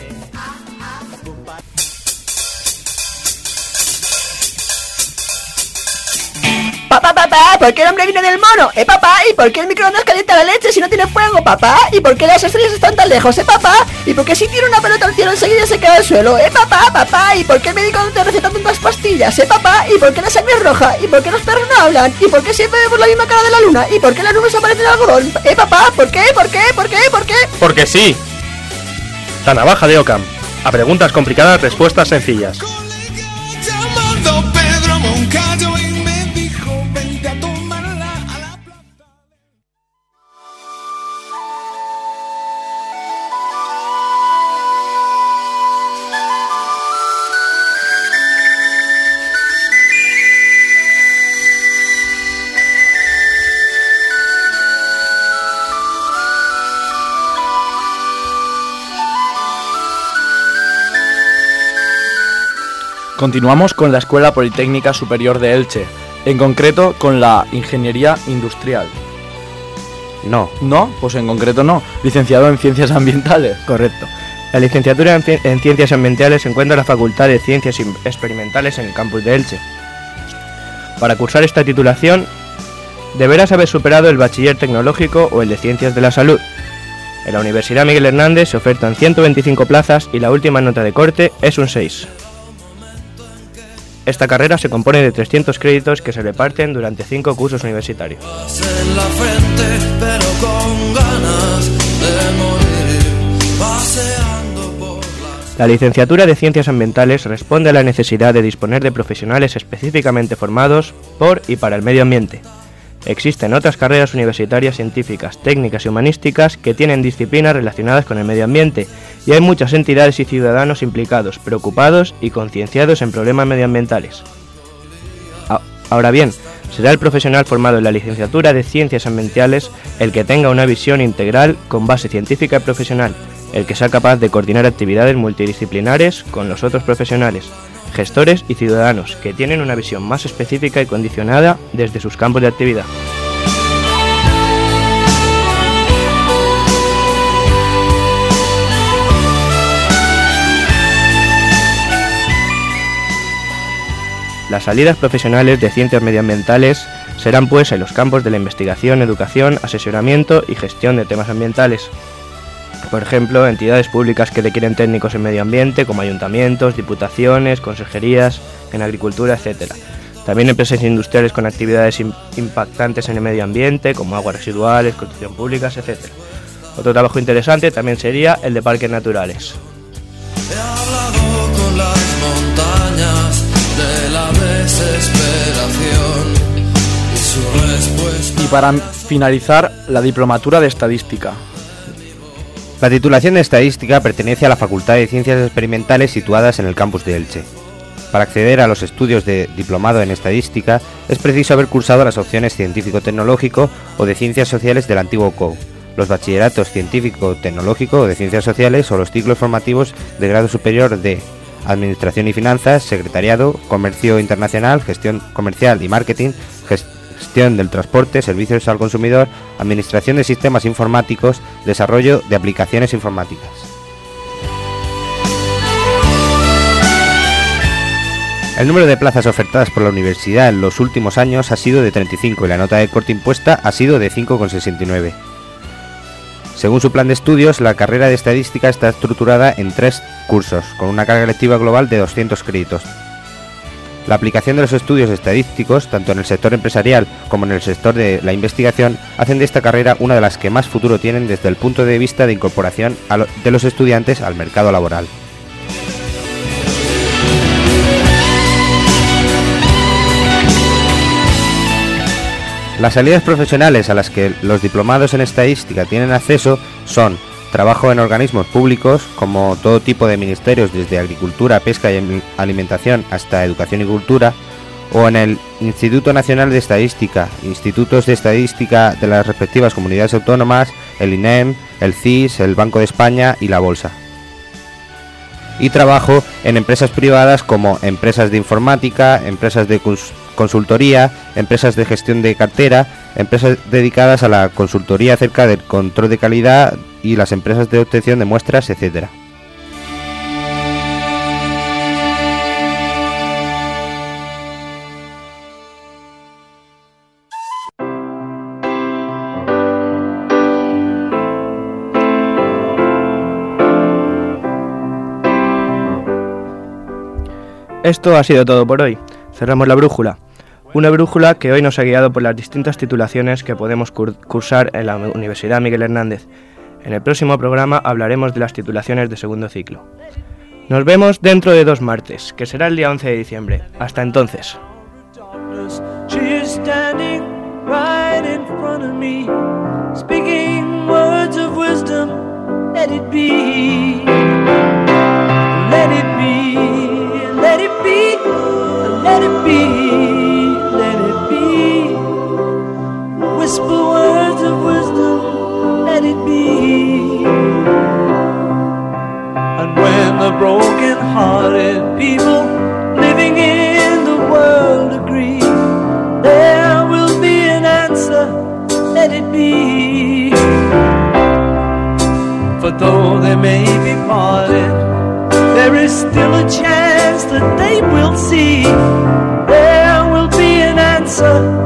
Papá, ¿por qué el hombre viene del mono? Papá, ¿y por qué el microondas calienta la leche si no tiene fuego, papá? ¿Y por qué las estrellas están tan lejos, papá? ¿Y por qué si tira una pelota al cielo enseguida se cae al suelo, papá? ¿Y por qué el médico no te receta tantas pastillas, papá? ¿Y por qué la sangre es roja? ¿Y por qué los perros no hablan? ¿Y por qué siempre vemos la misma cara de la luna? ¿Y por qué las nubes aparecen en algodón? Papá, ¿por qué? Porque sí. La navaja de Ockham. A preguntas complicadas, respuestas sencillas. Continuamos con la Escuela Politécnica Superior de Elche, en concreto con la Ingeniería Industrial. No. ¿No? Pues en concreto no. Licenciado en Ciencias Ambientales. Correcto. La licenciatura en Ciencias Ambientales se encuentra en la Facultad de Ciencias Experimentales en el campus de Elche. Para cursar esta titulación, deberás haber superado el bachiller tecnológico o el de Ciencias de la Salud. En la Universidad Miguel Hernández se ofertan 125 plazas y la última nota de corte es un 6. Esta carrera se compone de 300 créditos que se reparten durante 5 cursos universitarios. La licenciatura de Ciencias Ambientales responde a la necesidad de disponer de profesionales específicamente formados por y para el medio ambiente. Existen otras carreras universitarias científicas, técnicas y humanísticas que tienen disciplinas relacionadas con el medio ambiente, y hay muchas entidades y ciudadanos implicados, preocupados y concienciados en problemas medioambientales. Ahora bien, será el profesional formado en la licenciatura de Ciencias Ambientales el que tenga una visión integral con base científica y profesional, el que sea capaz de coordinar actividades multidisciplinares con los otros profesionales, gestores y ciudadanos que tienen una visión más específica y condicionada desde sus campos de actividad. Las salidas profesionales de ciencias medioambientales serán pues en los campos de la investigación, educación, asesoramiento y gestión de temas ambientales. Por ejemplo, entidades públicas que requieren técnicos en medio ambiente, como ayuntamientos, diputaciones, consejerías, en agricultura, etc. También empresas industriales con actividades impactantes en el medio ambiente, como aguas residuales, construcción públicas, etc. Otro trabajo interesante también sería el de parques naturales. He hablado con las montañas de la desesperación y su respuesta. Y para finalizar, la diplomatura de Estadística. La titulación de Estadística pertenece a la Facultad de Ciencias Experimentales situadas en el campus de Elche. Para acceder a los estudios de diplomado en Estadística es preciso haber cursado las opciones científico-tecnológico o de Ciencias Sociales del antiguo COU, los bachilleratos científico-tecnológico o de Ciencias Sociales o los ciclos formativos de grado superior de Administración y Finanzas, Secretariado, Comercio Internacional, Gestión Comercial y Marketing, Gestión del Transporte, Servicios al Consumidor, Administración de Sistemas Informáticos, Desarrollo de Aplicaciones Informáticas. El número de plazas ofertadas por la universidad en los últimos años ha sido de 35 y la nota de corte impuesta ha sido de 5,69. Según su plan de estudios, la carrera de Estadística está estructurada en 3 cursos, con una carga lectiva global de 200 créditos. La aplicación de los estudios estadísticos, tanto en el sector empresarial como en el sector de la investigación, hacen de esta carrera una de las que más futuro tienen desde el punto de vista de incorporación de los estudiantes al mercado laboral. Las salidas profesionales a las que los diplomados en estadística tienen acceso son trabajo en organismos públicos, como todo tipo de ministerios, desde agricultura, pesca y alimentación hasta educación y cultura, o en el Instituto Nacional de Estadística, institutos de estadística de las respectivas comunidades autónomas, el INEM, el CIS, el Banco de España y la Bolsa. Y trabajo en empresas privadas como empresas de informática, empresas de consultoría, empresas de gestión de cartera, empresas dedicadas a la consultoría acerca del control de calidad y las empresas de obtención de muestras, etc. Esto ha sido todo por hoy. Cerramos la brújula. Una brújula que hoy nos ha guiado por las distintas titulaciones que podemos cursar en la Universidad Miguel Hernández. En el próximo programa hablaremos de las titulaciones de segundo ciclo. Nos vemos dentro de 2 martes, que será el día 11 de diciembre. Hasta entonces. Let it be, let it be, let it be. Whisper words of wisdom, let it be. And when the broken-hearted people living in the world agree, there will be an answer, let it be. For though they may be parted, there is still a chance that they will see. There will be an answer.